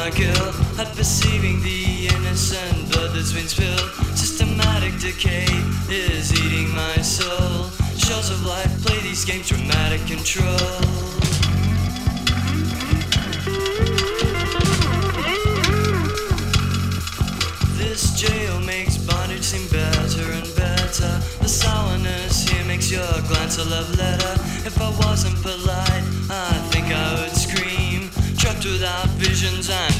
my guilt at perceiving the innocent blood that's been spilled. Systematic decay is eating my soul. Shows of life play these games, dramatic control. This jail makes bondage seem better and better. The sourness here makes your glance a love letter. If I wasn't polite, I think I would scream. Trapped without visions and